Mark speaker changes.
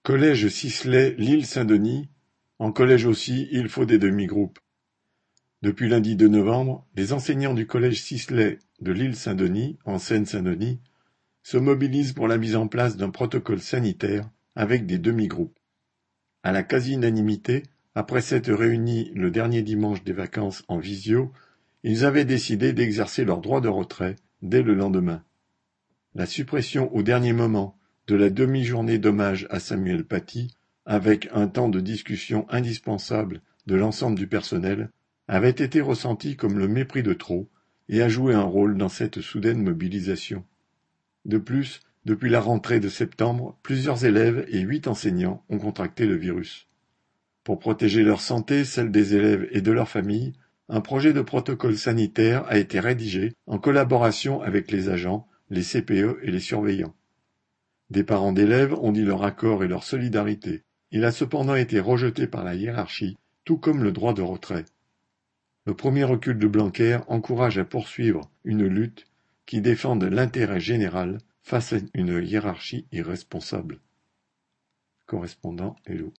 Speaker 1: Collège Sisley L'Île Saint-Denis, en collège aussi il faut des demi-groupes. Depuis lundi 2 novembre, les enseignants du collège Sisley de l'Île Saint-Denis, en Seine-Saint-Denis, se mobilisent pour la mise en place d'un protocole sanitaire avec des demi-groupes. À la quasi-unanimité, après s'être réunis le dernier dimanche des vacances en visio, ils avaient décidé d'exercer leur droit de retrait dès le lendemain. La suppression au dernier moment de la demi-journée d'hommage à Samuel Paty, avec un temps de discussion indispensable de l'ensemble du personnel, avait été ressentie comme le mépris de trop et a joué un rôle dans cette soudaine mobilisation. De plus, depuis la rentrée de septembre, plusieurs élèves et 8 enseignants ont contracté le virus. Pour protéger leur santé, celle des élèves et de leurs familles, un projet de protocole sanitaire a été rédigé en collaboration avec les agents, les CPE et les surveillants. Des parents d'élèves ont dit leur accord et leur solidarité. Il a cependant été rejeté par la hiérarchie, tout comme le droit de retrait. Le premier recul de Blanquer encourage à poursuivre une lutte qui défende l'intérêt général face à une hiérarchie irresponsable. Correspondant Hello.